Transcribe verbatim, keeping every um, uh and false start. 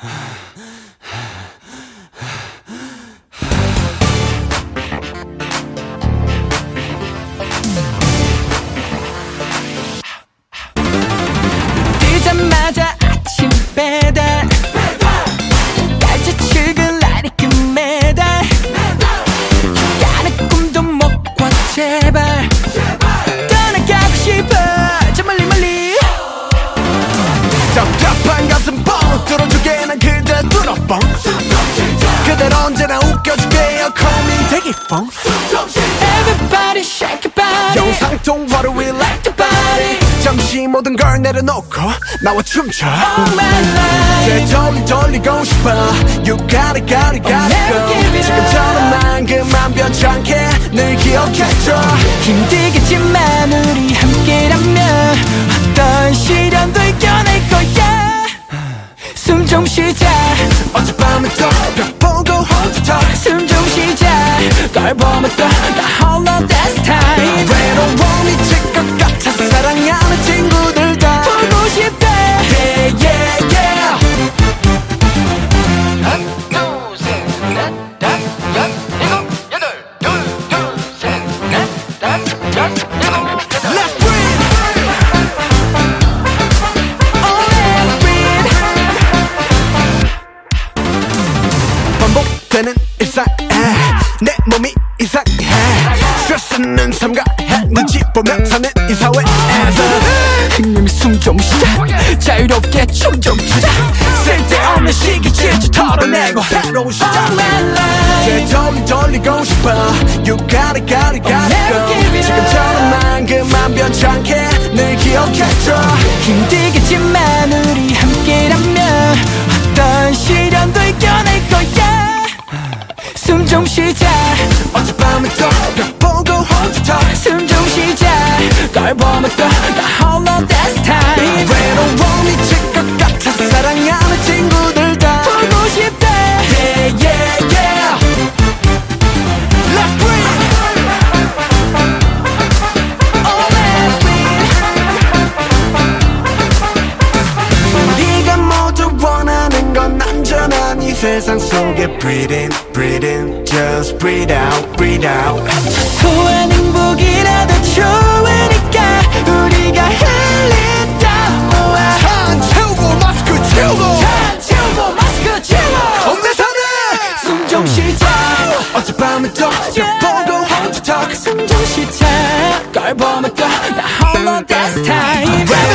뜨자마자 아침 배달 날짜 출근 날이 금메달 까는 꿈도 먹고 제발 떠나가고 싶어 저 멀리 멀리 답답한 가슴 뻥 뚫어주게 난 그대 뚫어뻥 그댈 언제나 웃겨주게요 Call me take it phone Everybody shake your body 영상통화로 we like the body 잠시 모든 걸 내려놓고 나와 춤춰 All my life 되돌리 돌리고 싶어 You got it got it got it go 지금처럼만 그만 변치 않게 늘 기억해줘 힘들겠지만 우리 함께라면 어떤 시련도 이겨낼 거야 숨 좀 쉬자 어젯밤에 또 벽 보고 hold talk 숨 좀 쉬자 널 보면 또 나 홀로 that's time 외로워 미칠 것 같아 사랑하는 친구들 다 보고 싶대 Yeah yeah yeah 하나 둘셋넷 다섯 일곱 여덟 둘둘셋넷 다섯 일곱 Let's breathe Oh let's breathe 반복되는 일상에 내 몸이 이상해 스트레스는 삼가해 눈치 보며 사는 이 사회에서 그놈이 숨 좀 쉬자 자유롭게 춤 좀 추자 쓸데없는 시기 질투 털어내고 새로운 시작 All my life 되돌리 돌리고 싶어 You got it got it got it go 지금처럼만 그만 변치 않게 늘 기억해줘 힘들겠지만 우리 함께라면 어떤 시련도 이겨낼 거야 숨 좀 쉬자 어젯밤에 또 벽 보고 hold talk 숨 좀 쉬자 널 보면 또 나 홀로 that's time 외로워 미칠 것 같아 사랑하는 친구들 다 보고 싶대 Yeah yeah yeah Let's breathe Oh let's breathe 우리가 모두 원하는 건 안전한 이 세상 속에 Breathe in breathe in Just breathe out breathe out 소소한 행복이라도 좋으니까 우리가 흘리다 모아 안 채우고 마스크 채우고 다 채우고 마스크 채워 엄매사네 숨 좀 쉬자 어젯밤에 또 벽 보고 hold talk 숨 좀 쉬자 널 보면 또 나 홀로 that's time